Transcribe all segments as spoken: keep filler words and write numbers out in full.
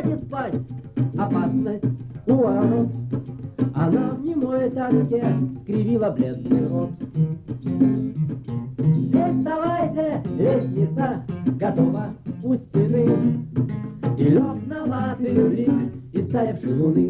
Хватит спать, опасность у ворот. Она в немой тоске скривила бледный рот. Эй, вставайте, лестница готова у стены, и лег на латырь блик истаявшей луны.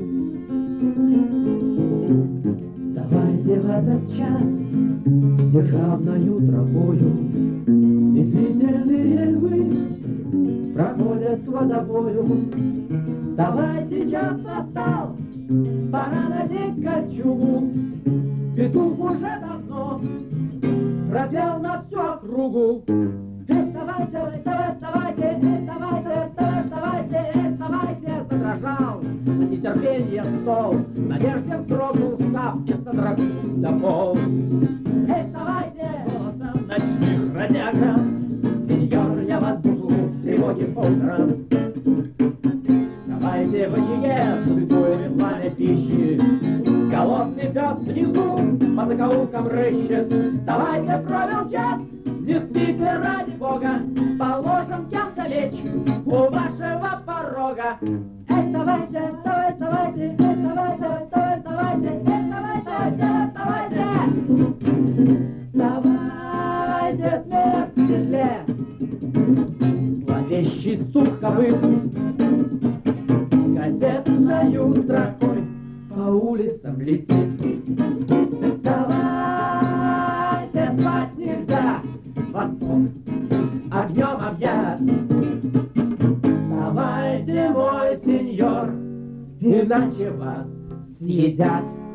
Вставайте в этот час державною тропою, действительные львы проходят к водопою. Вставайте, час настал, пора надеть кольчугу. Петух уже давно пропел на всю округу. Эй, вставайте, вставайте, вставайте, эй, вставайте, вставайте, вставайте, эй, вставайте. Задрожал от нетерпения стол, надежде вздрогнул шкаф и содрогнулся пол. Эй, вставайте! Голосом ночных бродяга, сеньор, я вас бужу в тревоге по утрам. Вставайте в очаге, существует пламя пищи, голодный пес внизу по закоулкам рыщет. Вставайте, пробил час, не спите ради бога, положим кем-то лечь у вашего порога. Эй, вставайте, вставайте, вставайте, эй, вставайте, вставайте, вставайте, эй, вставайте, вставайте, вставайте, смерть в седле, зловещий стук копыт, газетною строкой по улицам летит. Вставайте, спать нельзя, восток огнем объят. Вставайте, мой сеньор, иначе вас съедят.